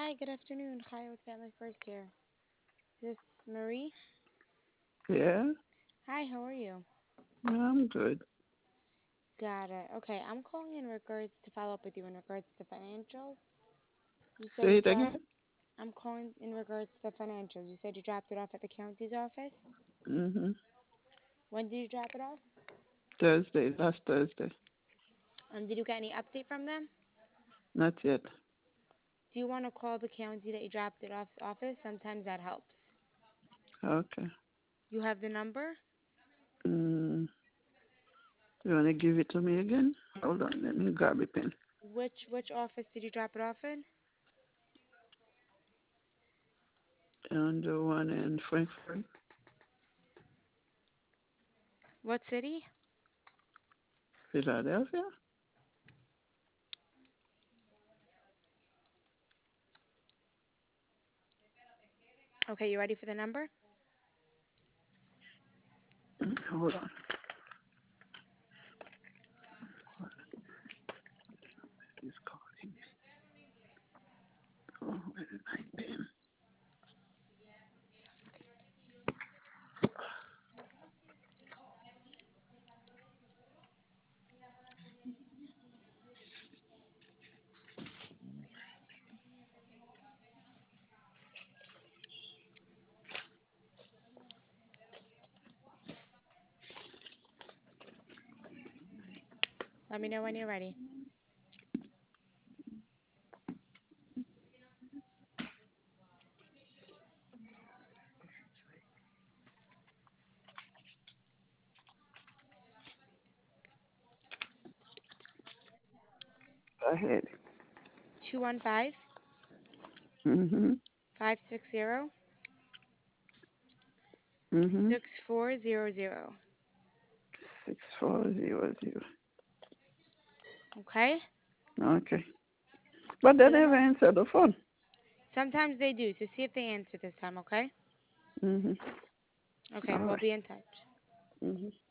Hi, good afternoon. Hi, with Family First here. Is this Marie? Yeah, Hi, how are you? I'm good. Got it. Okay, I'm calling in regards to follow up with you in regards to financials. You said Say you it dropped. again. I'm calling in regards to the financials. You said you dropped it off at the county's office. Mm-hmm. When did you drop it off? Thursday, last Thursday. Did you get any update from them? Not yet. Do you want to call the county that you dropped it off's office? Sometimes that helps. Okay. You have the number? Mm, you want to give it to me again? Hold on, let me grab a pen. Which office did you drop it off in? And the one in Frankfurt, What city? Philadelphia. Okay, you ready for the number? Hold on. He's calling me. Oh, where did my pen? Let me know when you're ready. Go ahead. 215 Mm-hmm. 560 Mm-hmm. 6400. 6400. Okay? Okay. But they Let them never know. answer the phone. Sometimes they do, so see if they answer this time, okay? Mm-hmm. Okay, All we'll right. be in touch. Mm-hmm.